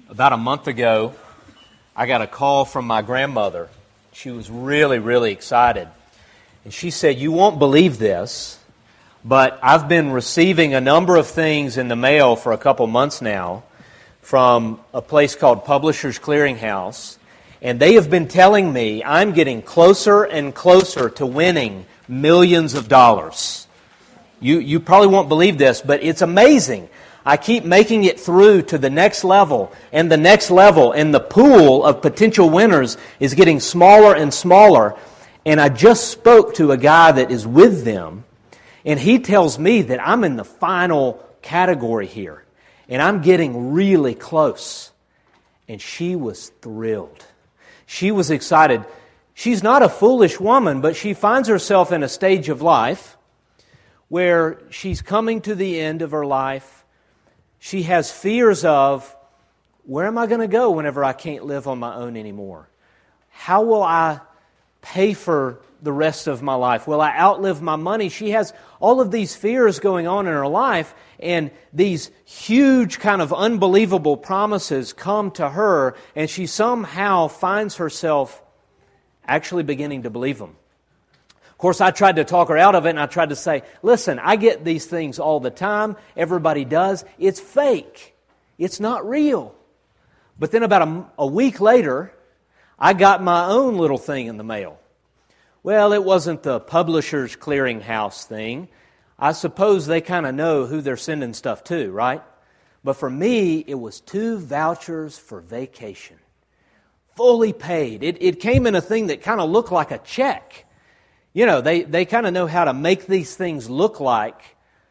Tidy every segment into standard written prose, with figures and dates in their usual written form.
About a month ago, I got a call from my grandmother. She was really, really excited. And she said, "You won't believe this, but I've been receiving a number of things in the mail for a couple months now from a place called Publishers Clearinghouse, and they have been telling me I'm getting closer and closer to winning millions of dollars. You probably won't believe this, but it's amazing. I keep making it through to the next level, and the pool of potential winners is getting smaller and smaller. And I just spoke to a guy that is with them, and he tells me that I'm in the final category here, and I'm getting really close." And she was thrilled. She was excited. She's not a foolish woman, but she finds herself in a stage of life where she's coming to the end of her life. She has fears of, where am I going to go whenever I can't live on my own anymore? How will I pay for the rest of my life? Will I outlive my money? She has all of these fears going on in her life, and these huge kind of unbelievable promises come to her, and she somehow finds herself actually beginning to believe them. Of course, I tried to talk her out of it, and I tried to say, "Listen, I get these things all the time. Everybody does. It's fake. It's not real." But then about a week later, I got my own little thing in the mail. Well, it wasn't the Publishers Clearinghouse thing. I suppose they kind of know who they're sending stuff to, right? But for me, it was 2 vouchers for vacation. Fully paid. It came in a thing that kind of looked like a check. You know, they kind of know how to make these things look like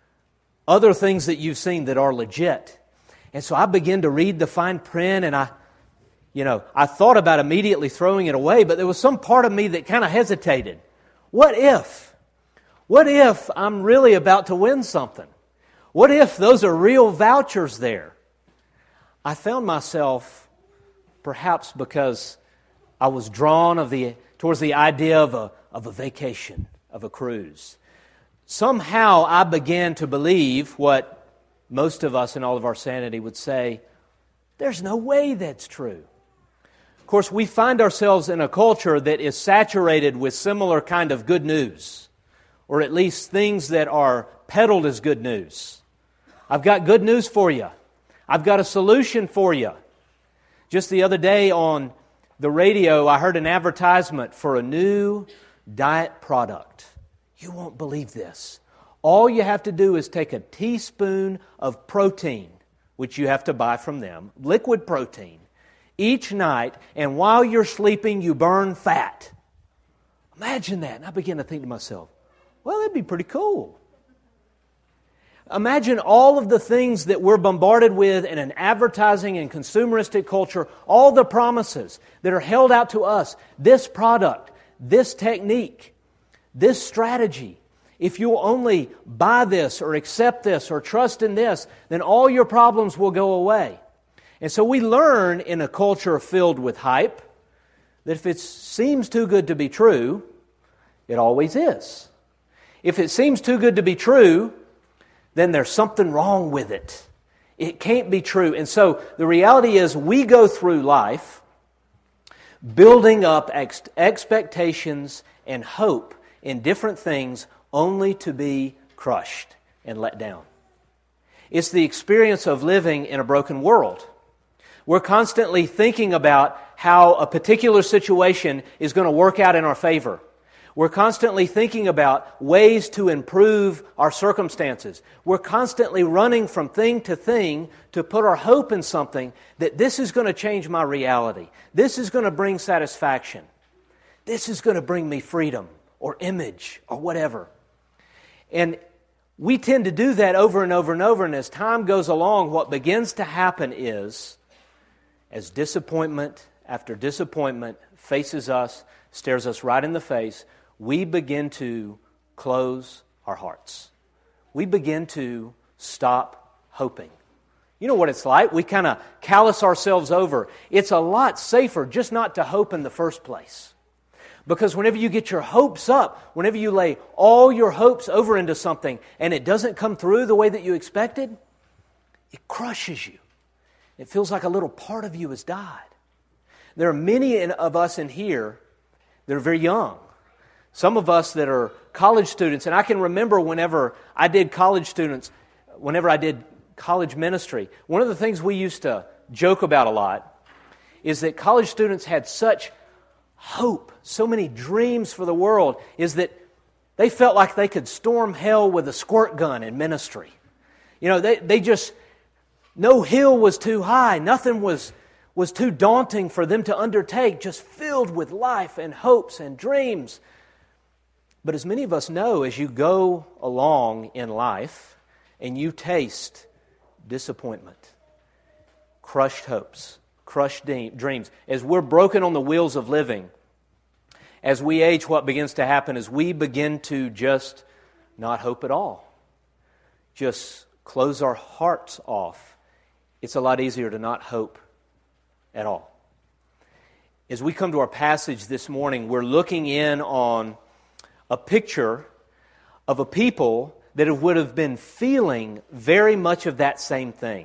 other things that you've seen that are legit. And so I began to read the fine print, and I thought about immediately throwing it away, but there was some part of me that kind of hesitated. What if? What if I'm really about to win something? What if those are real vouchers there? I found myself, perhaps because I was drawn towards the idea of a vacation, of a cruise. Somehow I began to believe what most of us in all of our sanity would say, there's no way that's true. Of course, we find ourselves in a culture that is saturated with similar kind of good news, or at least things that are peddled as good news. I've got good news for you. I've got a solution for you. Just the other day on the radio, I heard an advertisement for a new diet product. You won't believe this. All you have to do is take a teaspoon of protein, which you have to buy from them, liquid protein, each night, and while you're sleeping, you burn fat. Imagine that. And I began to think to myself, well, that'd be pretty cool. Imagine all of the things that we're bombarded with in an advertising and consumeristic culture, all the promises that are held out to us, this product, this technique, this strategy. If you'll only buy this or accept this or trust in this, then all your problems will go away. And so we learn in a culture filled with hype that if it seems too good to be true, it always is. If it seems too good to be true, then there's something wrong with it. It can't be true. And so the reality is we go through life building up expectations and hope in different things only to be crushed and let down. It's the experience of living in a broken world. We're constantly thinking about how a particular situation is going to work out in our favor. We're constantly thinking about ways to improve our circumstances. We're constantly running from thing to thing to put our hope in something that this is going to change my reality. This is going to bring satisfaction. This is going to bring me freedom or image or whatever. And we tend to do that over and over and over, and as time goes along, what begins to happen is, as disappointment after disappointment faces us, stares us right in the face, we begin to close our hearts. We begin to stop hoping. You know what it's like? We kind of callous ourselves over. It's a lot safer just not to hope in the first place. Because whenever you get your hopes up, whenever you lay all your hopes over into something and it doesn't come through the way that you expected, it crushes you. It feels like a little part of you has died. There are many of us in here that are very young. Some of us that are college students, and I can remember whenever I did college ministry, one of the things we used to joke about a lot is that college students had such hope, so many dreams for the world, is that they felt like they could storm hell with a squirt gun in ministry. They just, no hill was too high, nothing was too daunting for them to undertake, just filled with life and hopes and dreams. But as many of us know, as you go along in life and you taste disappointment, crushed hopes, crushed dreams, as we're broken on the wheels of living, as we age, what begins to happen is we begin to just not hope at all. Just close our hearts off. It's a lot easier to not hope at all. As we come to our passage this morning, we're looking in on a picture of a people that would have been feeling very much of that same thing.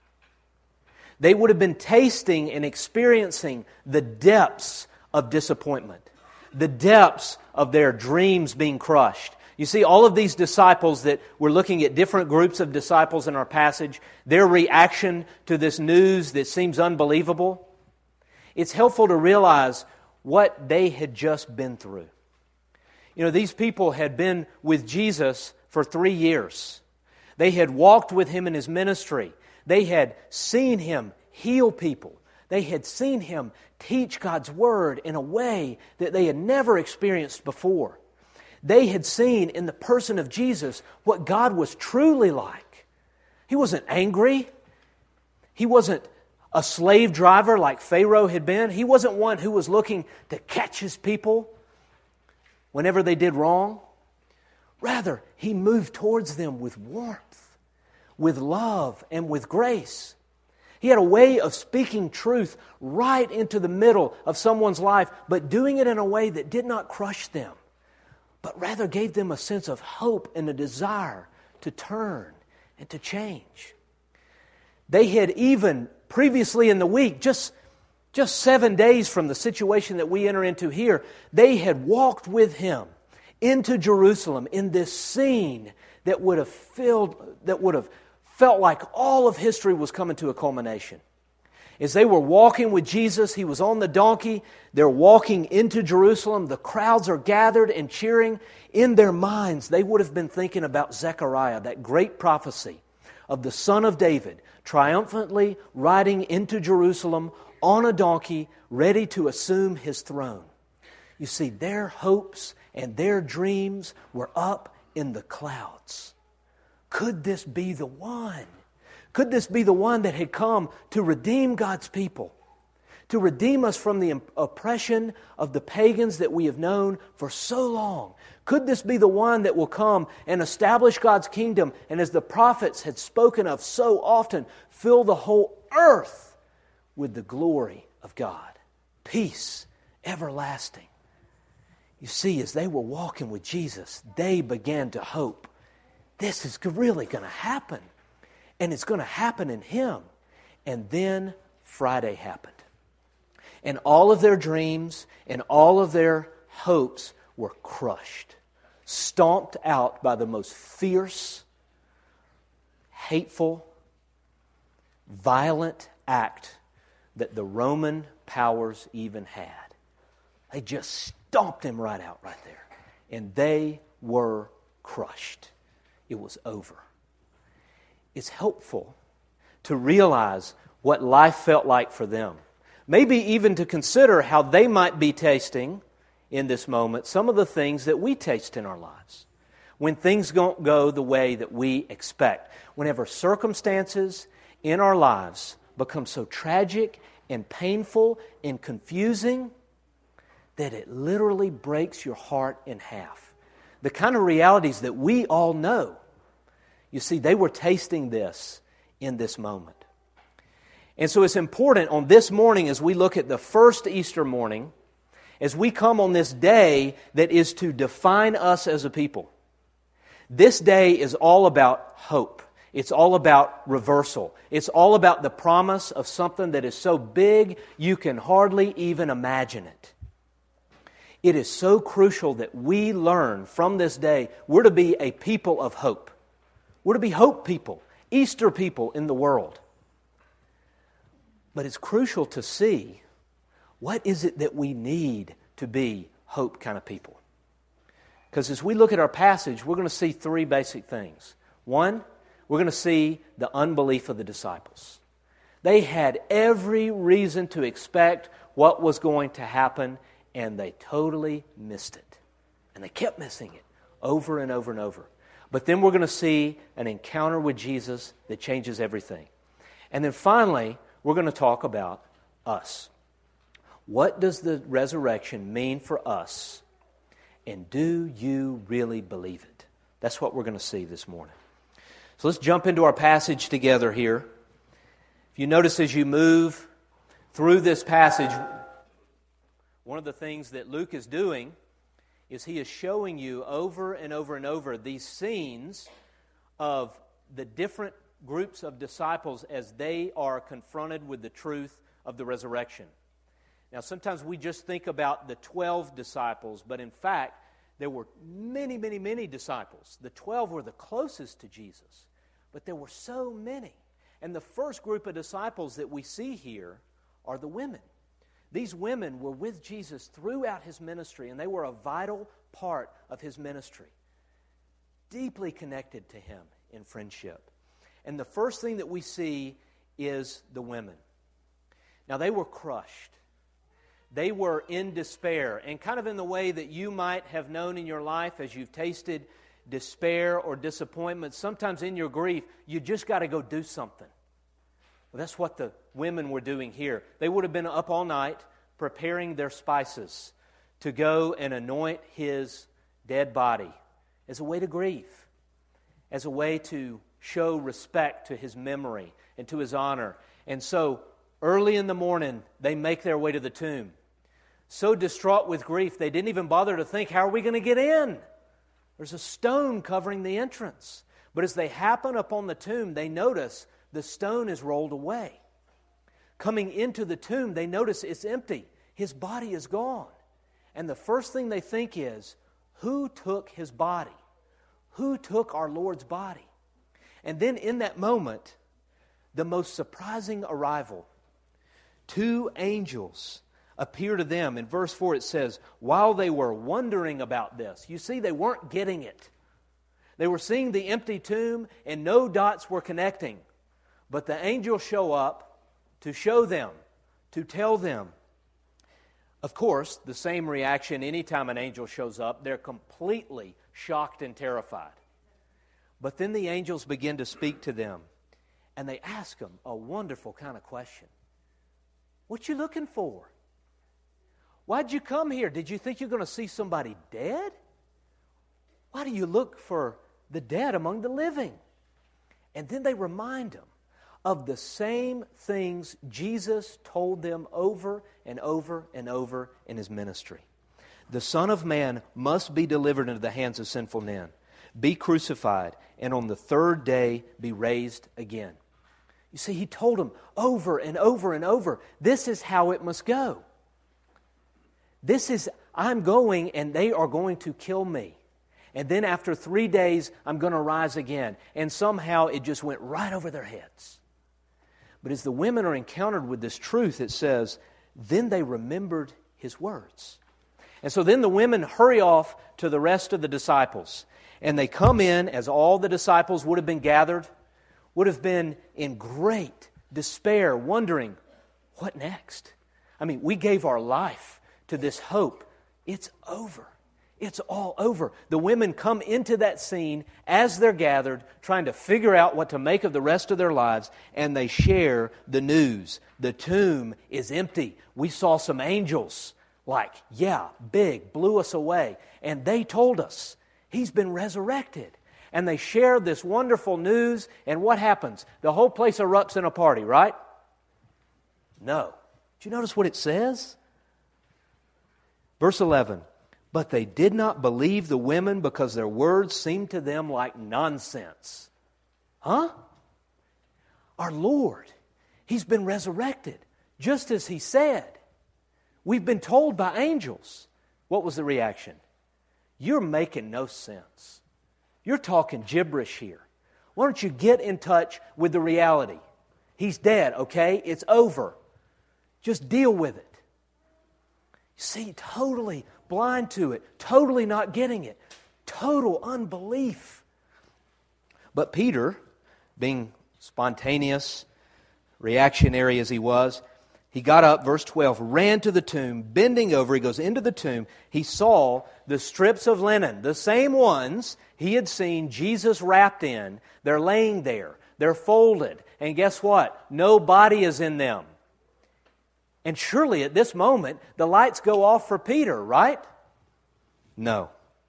They would have been tasting and experiencing the depths of disappointment, the depths of their dreams being crushed. You see, all of these disciples that we're looking at, different groups of disciples in our passage, their reaction to this news that seems unbelievable, it's helpful to realize what they had just been through. These people had been with Jesus for 3 years. They had walked with Him in His ministry. They had seen Him heal people. They had seen Him teach God's Word in a way that they had never experienced before. They had seen in the person of Jesus what God was truly like. He wasn't angry. He wasn't a slave driver like Pharaoh had been. He wasn't one who was looking to catch His people whenever they did wrong. Rather, He moved towards them with warmth, with love, and with grace. He had a way of speaking truth right into the middle of someone's life, but doing it in a way that did not crush them, but rather gave them a sense of hope and a desire to turn and to change. They had even previously in the week, just 7 days from the situation that we enter into here, they had walked with Him into Jerusalem in this scene that would have felt like all of history was coming to a culmination. As they were walking with Jesus, He was on the donkey, they're walking into Jerusalem, the crowds are gathered and cheering. In their minds, they would have been thinking about Zechariah, that great prophecy of the Son of David, triumphantly riding into Jerusalem on a donkey, ready to assume His throne. You see, their hopes and their dreams were up in the clouds. Could this be the one? Could this be the one that had come to redeem God's people? To redeem us from the oppression of the pagans that we have known for so long? Could this be the one that will come and establish God's kingdom and, as the prophets had spoken of so often, fill the whole earth with the glory of God? Peace everlasting. You see, as they were walking with Jesus, they began to hope. This is really going to happen. And it's going to happen in Him. And then Friday happened. And all of their dreams and all of their hopes were crushed, stomped out by the most fierce, hateful, violent act that the Roman powers even had. They just stomped Him right out right there. And they were crushed. It was over. It's helpful to realize what life felt like for them. Maybe even to consider how they might be tasting in this moment some of the things that we taste in our lives. When things don't go the way that we expect. Whenever circumstances in our lives become so tragic and painful and confusing that it literally breaks your heart in half. The kind of realities that we all know. You see, they were tasting this in this moment. And so it's important on this morning, as we look at the first Easter morning, as we come on this day that is to define us as a people. This day is all about hope. It's all about reversal. It's all about the promise of something that is so big you can hardly even imagine it. It is so crucial that we learn from this day we're to be a people of hope. We're to be hope people, Easter people in the world. But it's crucial to see what is it that we need to be hope kind of people. Because as we look at our passage, we're going to see three basic things. One, we're going to see the unbelief of the disciples. They had every reason to expect what was going to happen, and they totally missed it. And they kept missing it over and over and over. But then we're going to see an encounter with Jesus that changes everything. And then finally, we're going to talk about us. What does the resurrection mean for us? And do you really believe it? That's what we're going to see this morning. So let's jump into our passage together here. If you notice as you move through this passage, one of the things that Luke is doing is he is showing you over and over and over these scenes of the different groups of disciples as they are confronted with the truth of the resurrection. Now, sometimes we just think about the 12 disciples, but in fact, there were many, many, many disciples. The 12 were the closest to Jesus, but there were so many. And the first group of disciples that we see here are the women. These women were with Jesus throughout his ministry, and they were a vital part of his ministry, deeply connected to him in friendship. And the first thing that we see is the women. Now, they were crushed. They were in despair, and kind of in the way that you might have known in your life as you've tasted despair or disappointment. Sometimes in your grief, you just got to go do something. Well, that's what the women were doing here. They would have been up all night preparing their spices to go and anoint his dead body as a way to grieve, as a way to show respect to his memory and to his honor. And so, early in the morning, they make their way to the tomb. So distraught with grief, they didn't even bother to think, how are we going to get in? There's a stone covering the entrance. But as they happen upon the tomb, they notice the stone is rolled away. Coming into the tomb, they notice it's empty. His body is gone. And the first thing they think is, who took his body? Who took our Lord's body? And then in that moment, the most surprising arrival, two angels appear to them. In verse 4 it says, while they were wondering about this. You see, they weren't getting it. They were seeing the empty tomb and no dots were connecting. But the angels show up to show them, to tell them. Of course, the same reaction anytime an angel shows up. They're completely shocked and terrified. But then the angels begin to speak to them. And they ask them a wonderful kind of question. What you looking for? Why'd you come here? Did you think you're going to see somebody dead? Why do you look for the dead among the living? And then they remind them of the same things Jesus told them over and over and over in his ministry. The Son of Man must be delivered into the hands of sinful men, be crucified, and on the third day be raised again. You see, he told them over and over and over, this is how it must go. This is, I'm going and they are going to kill me. And then after 3 days, I'm going to rise again. And somehow it just went right over their heads. But as the women are encountered with this truth, it says, then they remembered his words. And so then the women hurry off to the rest of the disciples. And they come in, as all the disciples would have been gathered, would have been in great despair, wondering, what next? I mean, we gave our life to this hope. It's over. It's all over. The women come into that scene as they're gathered, trying to figure out what to make of the rest of their lives, and they share the news. The tomb is empty. We saw some angels, big, blew us away. And they told us, he's been resurrected. And they share this wonderful news, and what happens? The whole place erupts in a party, right? No. Did you notice what it says? Verse 11, but they did not believe the women because their words seemed to them like nonsense. Huh? Our Lord, He's been resurrected, just as He said. We've been told by angels. What was the reaction? You're making no sense. You're talking gibberish here. Why don't you get in touch with the reality? He's dead, okay? It's over. Just deal with it. You see, totally blind to it, totally not getting it, total unbelief. But Peter, being spontaneous, reactionary as he was, he got up, verse 12, ran to the tomb, bending over, he goes into the tomb. He saw the strips of linen, the same ones he had seen Jesus wrapped in. They're laying there. They're folded. And guess what? No body is in them. And surely at this moment, the lights go off for Peter, right? No.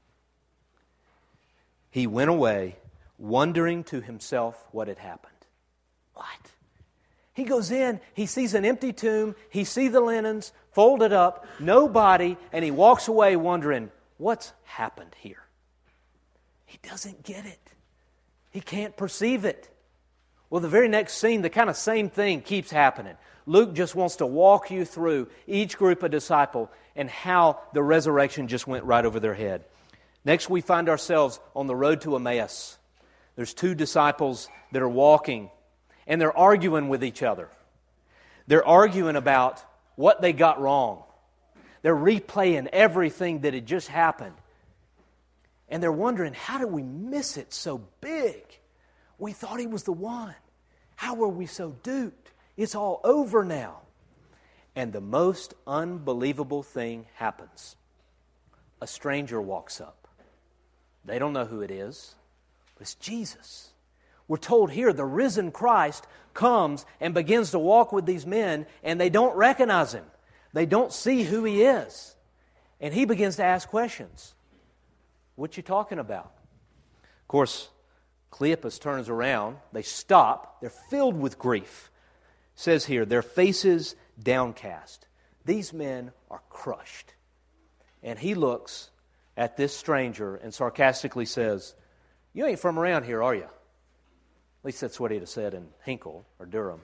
He went away, wondering to himself what had happened. What? He goes in, he sees an empty tomb, he sees the linens folded up, no body, and he walks away wondering, what's happened here? He doesn't get it. He can't perceive it. Well, the very next scene, the kind of same thing keeps happening. Luke just wants to walk you through each group of disciple and how the resurrection just went right over their head. Next, we find ourselves on the road to Emmaus. There's two disciples that are walking, and they're arguing with each other. They're arguing about what they got wrong. They're replaying everything that had just happened. And they're wondering, how did we miss it so big? We thought He was the one. How were we so duped? It's all over now. And the most unbelievable thing happens. A stranger walks up. They don't know who it is, but it's Jesus. We're told here the risen Christ comes and begins to walk with these men, and they don't recognize Him. They don't see who He is. And He begins to ask questions. What you talking about? Of course, Cleopas turns around. They stop. They're filled with grief. It says here, their faces downcast. These men are crushed. And he looks at this stranger and sarcastically says, you ain't from around here, are you? At least that's what he'd have said in Hinkle or Durham.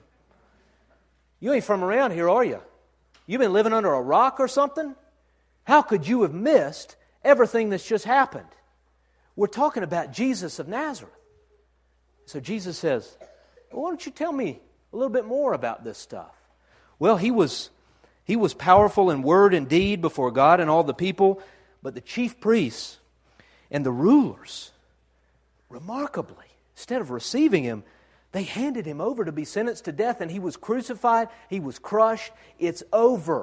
You ain't from around here, are you? You been living under a rock or something? How could you have missed everything that's just happened? We're talking about Jesus of Nazareth. So Jesus says, well, why don't you tell me a little bit more about this stuff? Well, he was powerful in word and deed before God and all the people, but the chief priests and the rulers, remarkably, instead of receiving Him, they handed Him over to be sentenced to death, and He was crucified, He was crushed, it's over.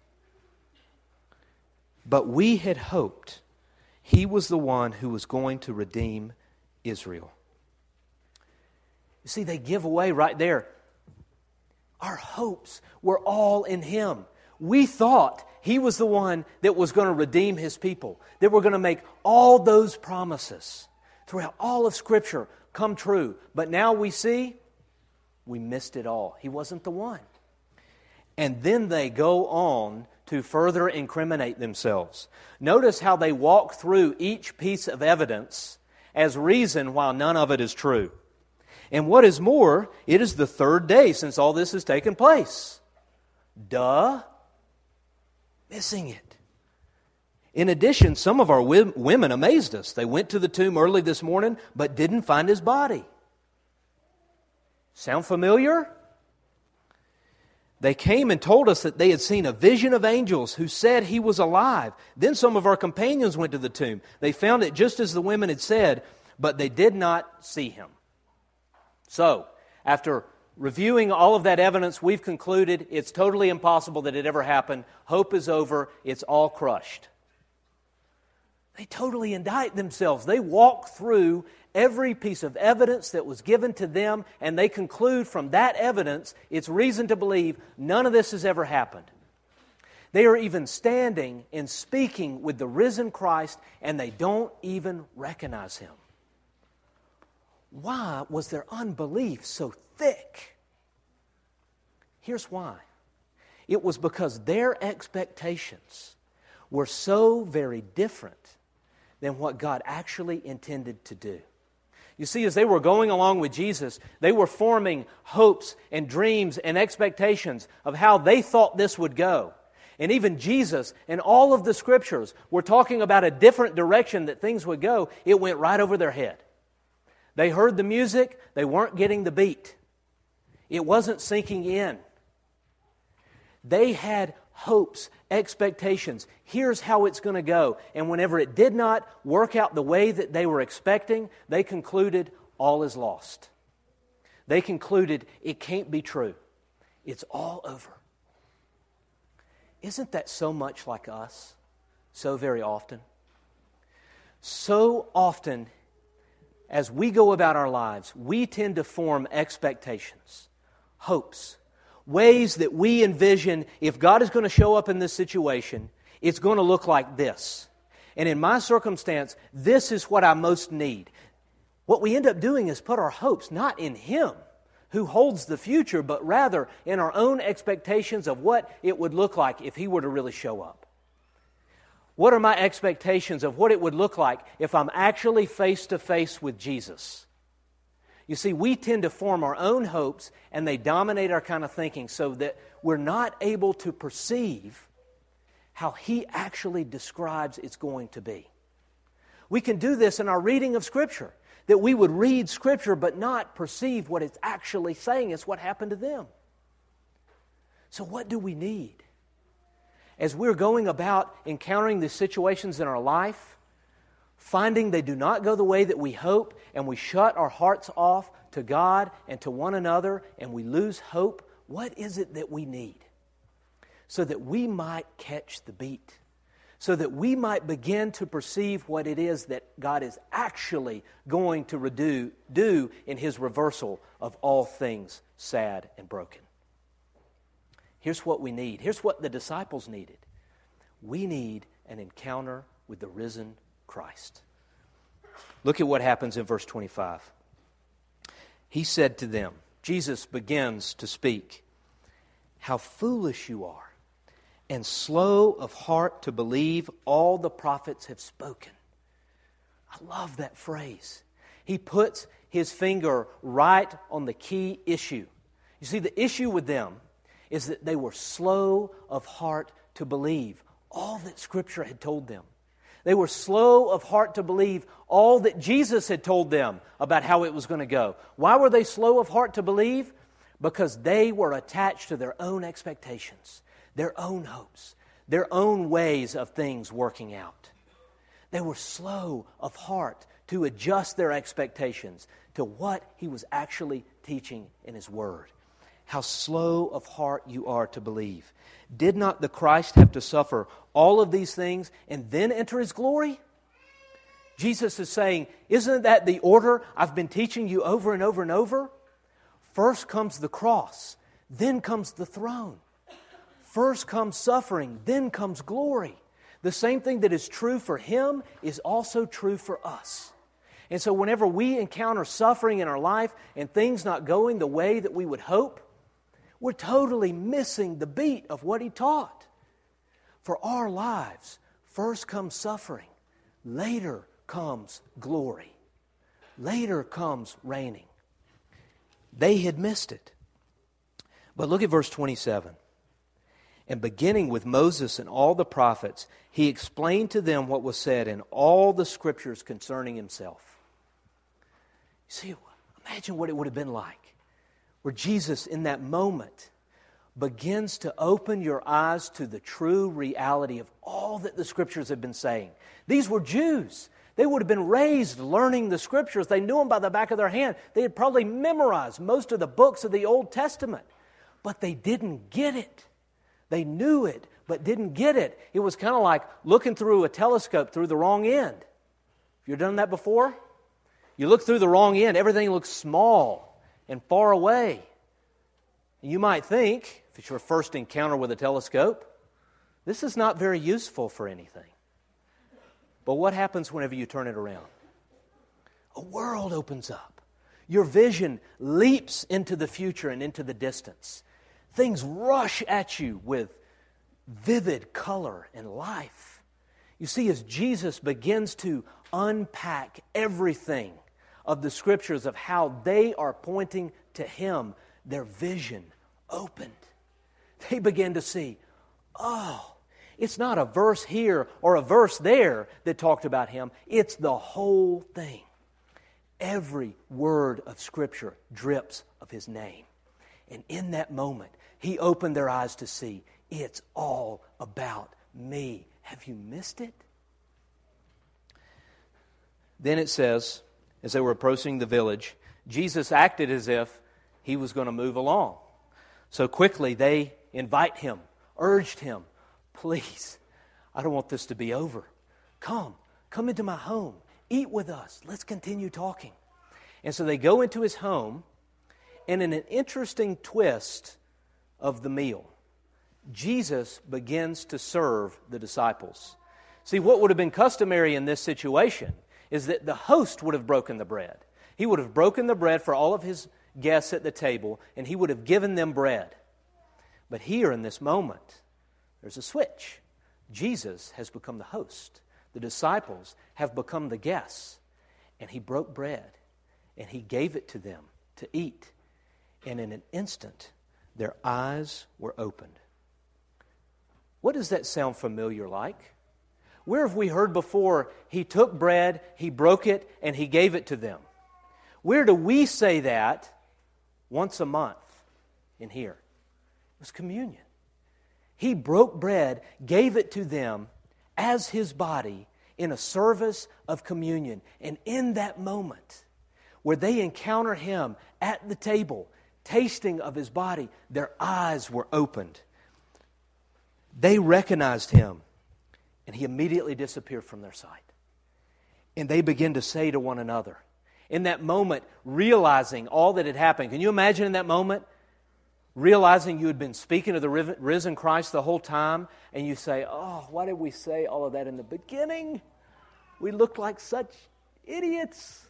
But we had hoped He was the one who was going to redeem Israel. You see, they give away right there. Our hopes were all in Him. We thought He was the one that was going to redeem His people, that were going to make all those promises throughout all of Scripture come true. But now we see, we missed it all. He wasn't the one. And then they go on to further incriminate themselves. Notice how they walk through each piece of evidence as reason while none of it is true. And what is more, it is the third day since all this has taken place. Duh. Missing it. In addition, some of our women amazed us. They went to the tomb early this morning, but didn't find His body. Sound familiar? They came and told us that they had seen a vision of angels who said He was alive. Then some of our companions went to the tomb. They found it just as the women had said, but they did not see Him. So, after reviewing all of that evidence, we've concluded it's totally impossible that it ever happened. Hope is over. It's all crushed. They totally indict themselves. They walk through every piece of evidence that was given to them, and they conclude from that evidence, it's reason to believe none of this has ever happened. They are even standing and speaking with the risen Christ, and they don't even recognize Him. Why was their unbelief so thick? Here's why. It was because their expectations were so very different than what God actually intended to do. You see, as they were going along with Jesus, they were forming hopes and dreams and expectations of how they thought this would go. And even Jesus and all of the Scriptures were talking about a different direction that things would go. It went right over their head. They heard the music, they weren't getting the beat. It wasn't sinking in. They had hopes, expectations. Here's how it's going to go. And whenever it did not work out the way that they were expecting, they concluded all is lost. They concluded it can't be true. It's all over. Isn't that so much like us? So very often. So often, as we go about our lives, we tend to form expectations, hopes, ways that we envision if God is going to show up in this situation, it's going to look like this. And in my circumstance, this is what I most need. What we end up doing is put our hopes not in Him, who holds the future, but rather in our own expectations of what it would look like if He were to really show up. What are my expectations of what it would look like if I'm actually face to face with Jesus? You see, we tend to form our own hopes, and they dominate our kind of thinking so that we're not able to perceive how He actually describes it's going to be. We can do this in our reading of Scripture, that we would read Scripture but not perceive what it's actually saying is what happened to them. So what do we need? As we're going about encountering these situations in our life, finding they do not go the way that we hope, and we shut our hearts off to God and to one another, and we lose hope, what is it that we need? So that we might catch the beat, so that we might begin to perceive what it is that God is actually going to do in His reversal of all things sad and broken. Here's what we need. Here's what the disciples needed. We need an encounter with the risen Christ. Look at what happens in verse 25. He said to them, Jesus begins to speak, "How foolish you are, and slow of heart to believe all the prophets have spoken." I love that phrase. He puts his finger right on the key issue. You see, the issue with them is that they were slow of heart to believe all that Scripture had told them. They were slow of heart to believe all that Jesus had told them about how it was going to go. Why were they slow of heart to believe? Because they were attached to their own expectations, their own hopes, their own ways of things working out. They were slow of heart to adjust their expectations to what He was actually teaching in His Word. How slow of heart you are to believe. Did not the Christ have to suffer all of these things and then enter His glory? Jesus is saying, isn't that the order I've been teaching you over and over and over? First comes the cross, then comes the throne. First comes suffering, then comes glory. The same thing that is true for Him is also true for us. And so whenever we encounter suffering in our life and things not going the way that we would hope, we're totally missing the beat of what He taught. For our lives, first comes suffering, later comes glory, later comes reigning. They had missed it. But look at verse 27. And beginning with Moses and all the prophets, He explained to them what was said in all the Scriptures concerning Himself. See, imagine what it would have been like where Jesus, in that moment, begins to open your eyes to the true reality of all that the Scriptures have been saying. These were Jews. They would have been raised learning the Scriptures. They knew them by the back of their hand. They had probably memorized most of the books of the Old Testament. But they didn't get it. They knew it, but didn't get it. It was kind of like looking through a telescope through the wrong end. Have you done that before? You look through the wrong end. Everything looks small and far away. You might think, if it's your first encounter with a telescope, this is not very useful for anything. But what happens whenever you turn it around? A world opens up. Your vision leaps into the future and into the distance. Things rush at you with vivid color and life. You see, as Jesus begins to unpack everything of the Scriptures of how they are pointing to Him, their vision opened. They began to see, oh, it's not a verse here or a verse there that talked about Him. It's the whole thing. Every word of Scripture drips of His name. And in that moment, He opened their eyes to see, it's all about me. Have you missed it? Then it says, as they were approaching the village, Jesus acted as if He was going to move along. So quickly they invite Him, urged Him, please, I don't want this to be over. Come into my home, eat with us, let's continue talking. And so they go into His home, and in an interesting twist of the meal, Jesus begins to serve the disciples. See, what would have been customary in this situation is that the host would have broken the bread. He would have broken the bread for all of His guests at the table, and He would have given them bread. But here in this moment, there's a switch. Jesus has become the host. The disciples have become the guests. And He broke bread, and He gave it to them to eat. And in an instant, their eyes were opened. What does that sound familiar like? Where have we heard before, He took bread, He broke it, and He gave it to them? Where do we say that once a month in here? It was communion. He broke bread, gave it to them as His body in a service of communion. And in that moment, where they encounter Him at the table, tasting of His body, their eyes were opened. They recognized Him, and He immediately disappeared from their sight. And they begin to say to one another, in that moment, realizing all that had happened. Can you imagine in that moment, realizing you had been speaking to the risen Christ the whole time, and you say, oh, why did we say all of that in the beginning? We looked like such idiots.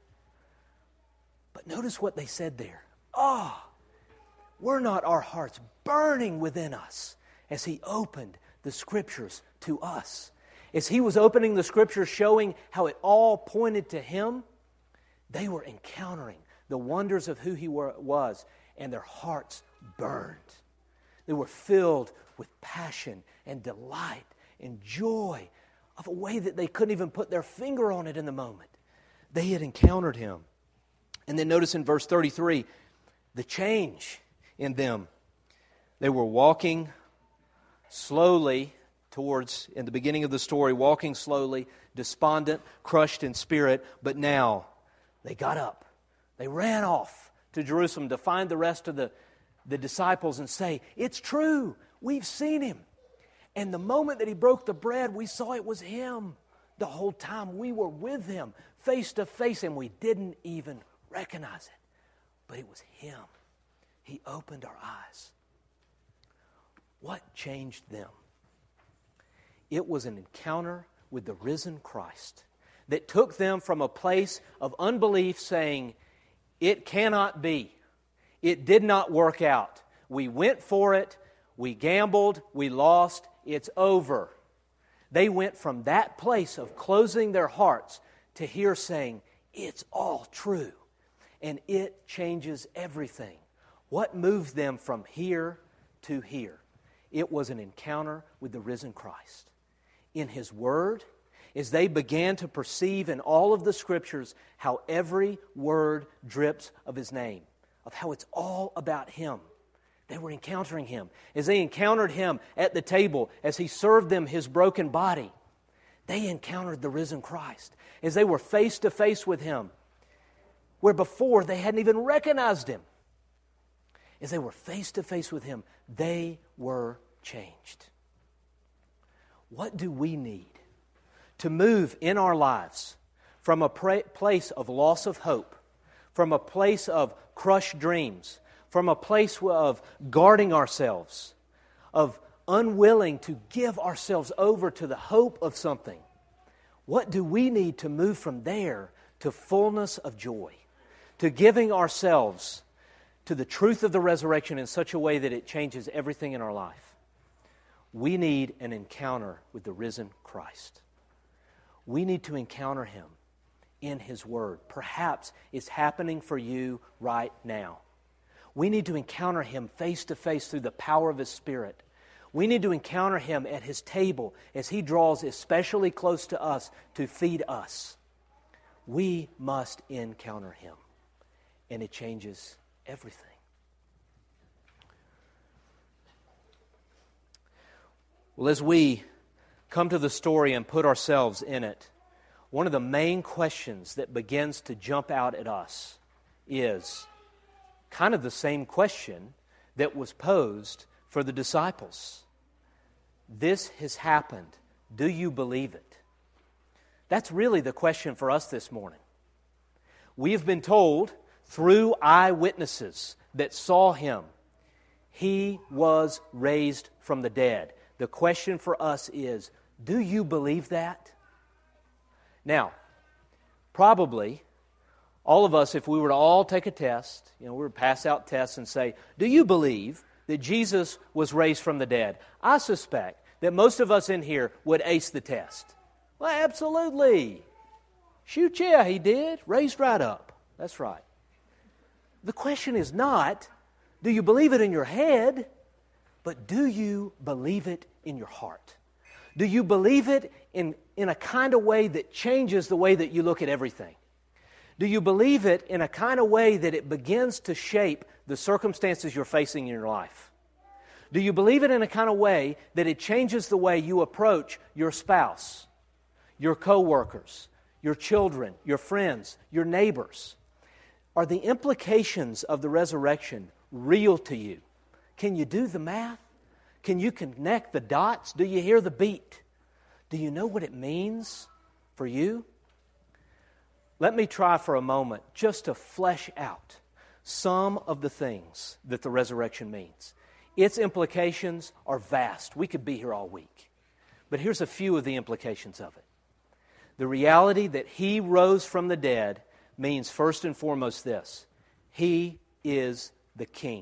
But notice what they said there. Oh, were not our hearts burning within us as He opened the Scriptures to us? As He was opening the Scriptures, showing how it all pointed to Him, they were encountering the wonders of who He was, and their hearts burned. They were filled with passion and delight and joy of a way that they couldn't even put their finger on it in the moment. They had encountered Him. And then notice in verse 33, the change in them. They were walking slowly towards, in the beginning of the story, walking slowly, despondent, crushed in spirit, but now they got up. They ran off to Jerusalem to find the rest of the disciples and say, it's true, we've seen Him. And the moment that He broke the bread, we saw it was Him. The whole time we were with Him, face to face, and we didn't even recognize it. But it was Him. He opened our eyes. What changed them? It was an encounter with the risen Christ that took them from a place of unbelief, saying, it cannot be. It did not work out. We went for it. We gambled. We lost. It's over. They went from that place of closing their hearts to here saying, it's all true. And it changes everything. What moved them from here to here? It was an encounter with the risen Christ. In His Word, as they began to perceive in all of the Scriptures how every word drips of His name, of how it's all about Him. They were encountering Him. As they encountered Him at the table, as He served them His broken body, they encountered the risen Christ. As they were face to face with Him, where before they hadn't even recognized Him. As they were face to face with Him, they were changed. What do we need to move in our lives from a place of loss of hope, from a place of crushed dreams, from a place of guarding ourselves, of unwilling to give ourselves over to the hope of something? What do we need to move from there to fullness of joy, to giving ourselves to the truth of the resurrection in such a way that it changes everything in our life? We need an encounter with the risen Christ. We need to encounter Him in His Word. Perhaps it's happening for you right now. We need to encounter Him face to face through the power of His Spirit. We need to encounter Him at His table as He draws especially close to us to feed us. We must encounter Him, and it changes everything. Well, as we come to the story and put ourselves in it, one of the main questions that begins to jump out at us is kind of the same question that was posed for the disciples. This has happened. Do you believe it? That's really the question for us this morning. We have been told through eyewitnesses that saw Him, He was raised from the dead. The question for us is, do you believe that? Now, probably, all of us, if we were to all take a test, we would pass out tests and say, do you believe that Jesus was raised from the dead? I suspect that most of us in here would ace the test. Well, absolutely. Shoot, yeah, He did. Raised right up. That's right. The question is not, do you believe it in your head, but do you believe it in your heart? Do you believe it in a kind of way that changes the way that you look at everything? Do you believe it in a kind of way that it begins to shape the circumstances you're facing in your life? Do you believe it in a kind of way that it changes the way you approach your spouse, your coworkers, your children, your friends, your neighbors? Are the implications of the resurrection real to you? Can you do the math? Can you connect the dots? Do you hear the beat? Do you know what it means for you? Let me try for a moment just to flesh out some of the things that the resurrection means. Its implications are vast. We could be here all week. But here's a few of the implications of it. The reality that He rose from the dead means first and foremost this: He is the King.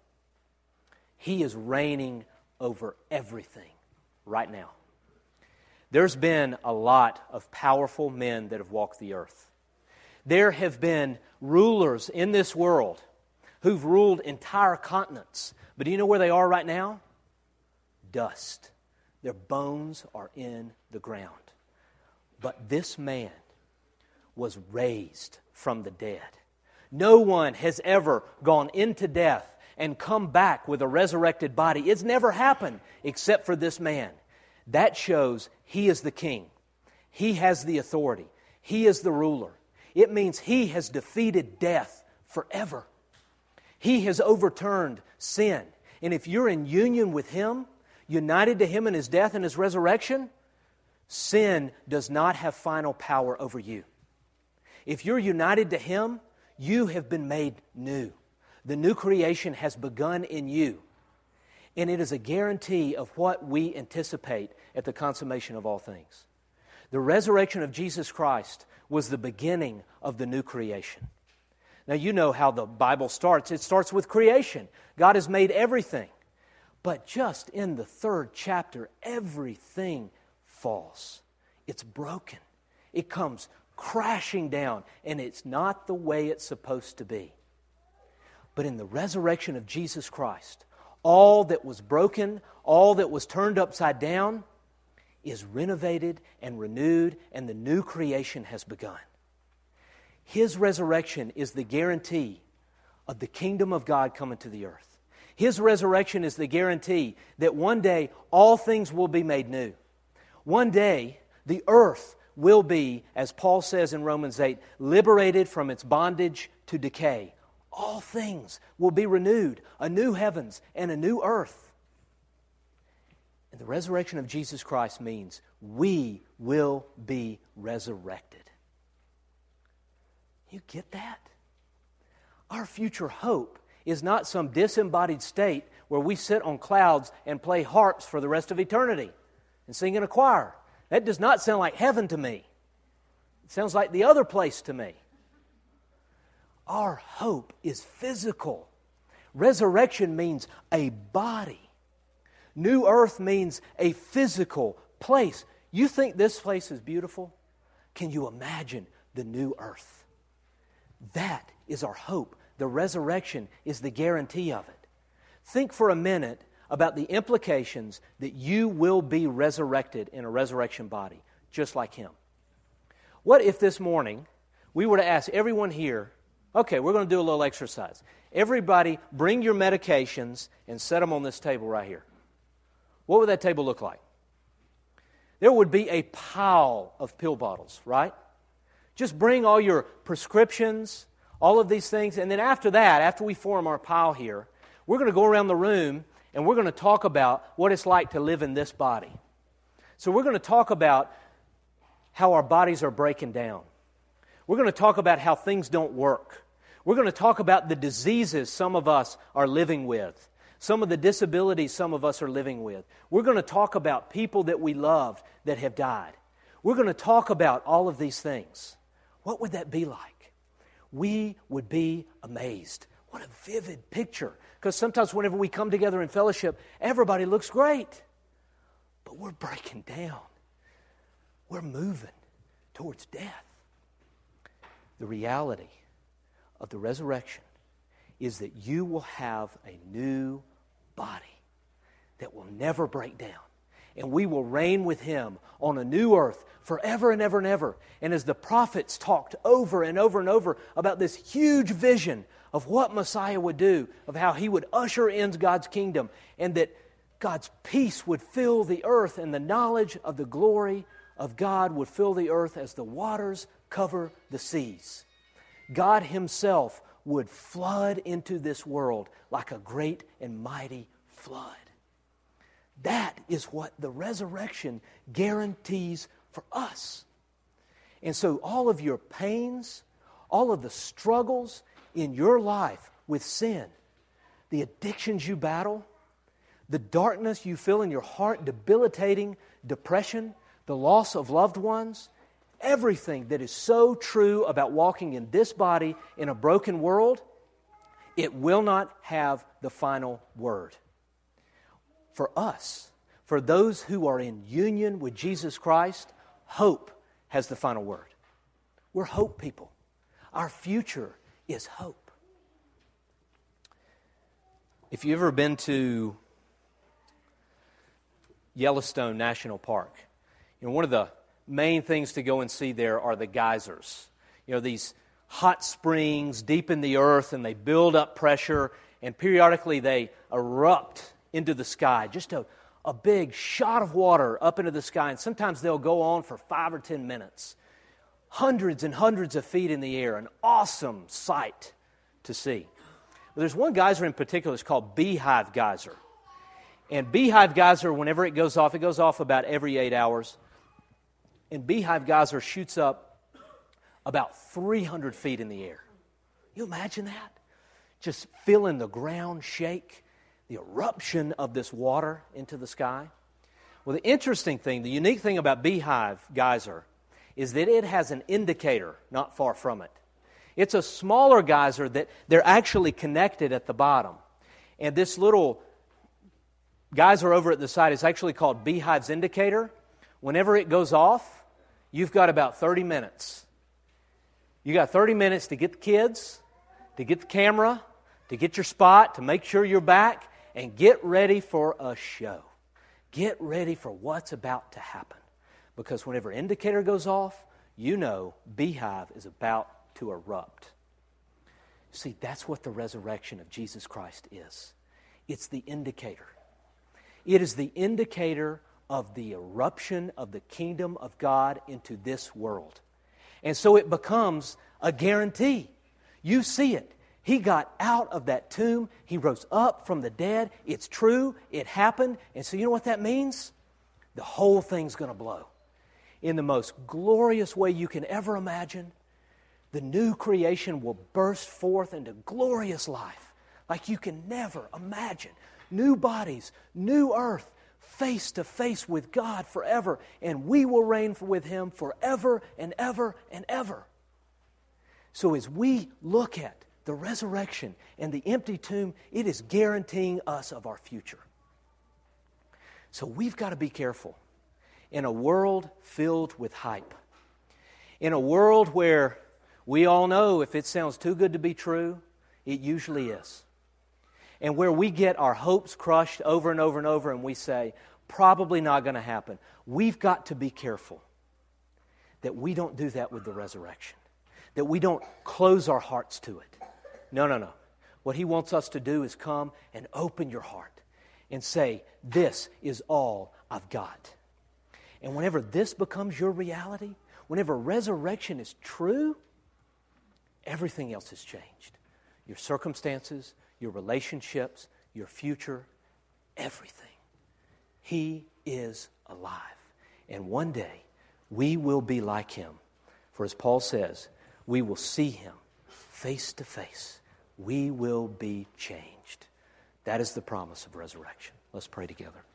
He is reigning over everything right now. There's been a lot of powerful men that have walked the earth. There have been rulers in this world who've ruled entire continents. But do you know where they are right now? Dust. Their bones are in the ground. But this man was raised from the dead. No one has ever gone into death and come back with a resurrected body. It's never happened except for this man. That shows He is the King. He has the authority. He is the ruler. It means He has defeated death forever. He has overturned sin. And if you're in union with Him, united to Him in His death and His resurrection, sin does not have final power over you. If you're united to Him, you have been made new. The new creation has begun in you. And it is a guarantee of what we anticipate at the consummation of all things. The resurrection of Jesus Christ was the beginning of the new creation. Now, you know how the Bible starts. It starts with creation. God has made everything. But just in the 3rd chapter, everything falls. It's broken. It comes crashing down, and it's not the way it's supposed to be. But in the resurrection of Jesus Christ, all that was broken, all that was turned upside down, is renovated and renewed, and the new creation has begun. His resurrection is the guarantee of the kingdom of God coming to the earth. His resurrection is the guarantee that one day all things will be made new. One day the earth will be, as Paul says in Romans 8, liberated from its bondage to decay. All things will be renewed, a new heavens and a new earth. And the resurrection of Jesus Christ means we will be resurrected. You get that? Our future hope is not some disembodied state where we sit on clouds and play harps for the rest of eternity and sing in a choir. That does not sound like heaven to me. It sounds like the other place to me. Our hope is physical. Resurrection means a body. New earth means a physical place. You think this place is beautiful? Can you imagine the new earth. That is our hope. The resurrection is the guarantee of it. Think for a minute about the implications that you will be resurrected in a resurrection body, just like Him. What if this morning we were to ask everyone here, okay, we're going to do a little exercise. Everybody bring your medications and set them on this table right here. What would that table look like? There would be a pile of pill bottles, right? Just bring all your prescriptions, all of these things, and then after that, after we form our pile here, we're going to go around the room and we're going to talk about what it's like to live in this body. So we're going to talk about how our bodies are breaking down. We're going to talk about how things don't work. We're going to talk about the diseases some of us are living with, some of the disabilities some of us are living with. We're going to talk about people that we loved that have died. We're going to talk about all of these things. What would that be like? We would be amazed. What a vivid picture. Because sometimes whenever we come together in fellowship, everybody looks great. But we're breaking down. We're moving towards death. The reality of the resurrection is that you will have a new body that will never break down. And we will reign with Him on a new earth forever and ever and ever. And as the prophets talked over and over and over about this huge vision of what Messiah would do, of how He would usher in God's kingdom, and that God's peace would fill the earth, and the knowledge of the glory of God would fill the earth as the waters cover the seas. God Himself would flood into this world like a great and mighty flood. That is what the resurrection guarantees for us. And so all of your pains, all of the struggles in your life with sin, the addictions you battle, the darkness you feel in your heart, debilitating depression, the loss of loved ones, everything that is so true about walking in this body in a broken world, it will not have the final word. For us, for those who are in union with Jesus Christ, hope has the final word. We're hope people. Our future is hope. If you've ever been to Yellowstone National Park, one of the main things to go and see there are the geysers. These hot springs deep in the earth, and they build up pressure, and periodically they erupt into the sky. Just a big shot of water up into the sky, and sometimes they'll go on for 5 or 10 minutes. Hundreds and hundreds of feet in the air, an awesome sight to see. But there's one geyser in particular, it's called Beehive Geyser. And Beehive Geyser, whenever it goes off about every 8 hours. And Beehive Geyser shoots up about 300 feet in the air. You imagine that? Just feeling the ground shake, the eruption of this water into the sky. Well, the interesting thing, the unique thing about Beehive Geyser is that it has an indicator not far from it. It's a smaller geyser that they're actually connected at the bottom. And this little geyser over at the side is actually called Beehive's indicator. Whenever it goes off, you've got about 30 minutes. You got 30 minutes to get the kids, to get the camera, to get your spot, to make sure you're back, and get ready for a show. Get ready for what's about to happen. Because whenever indicator goes off, you know Beehive is about to erupt. See, that's what the resurrection of Jesus Christ is. It's the indicator. It is the indicator of the eruption of the kingdom of God into this world. And so it becomes a guarantee. You see it. He got out of that tomb. He rose up from the dead. It's true. It happened. And so you know what that means? The whole thing's going to blow. In the most glorious way you can ever imagine, the new creation will burst forth into glorious life like you can never imagine. New bodies, new earth, face to face with God forever, and we will reign with Him forever and ever and ever. So as we look at the resurrection and the empty tomb, it is guaranteeing us of our future. So we've got to be careful. In a world filled with hype, In a world where we all know if it sounds too good to be true, it usually is. And where we get our hopes crushed over and over and over and we say, probably not going to happen. We've got to be careful that we don't do that with the resurrection. That we don't close our hearts to it. No. What He wants us to do is come and open your heart and say, this is all I've got. And whenever this becomes your reality, whenever resurrection is true, everything else has changed. Your circumstances, your relationships, your future, everything. He is alive. And one day, we will be like Him. For as Paul says, we will see Him face to face. We will be changed. That is the promise of resurrection. Let's pray together.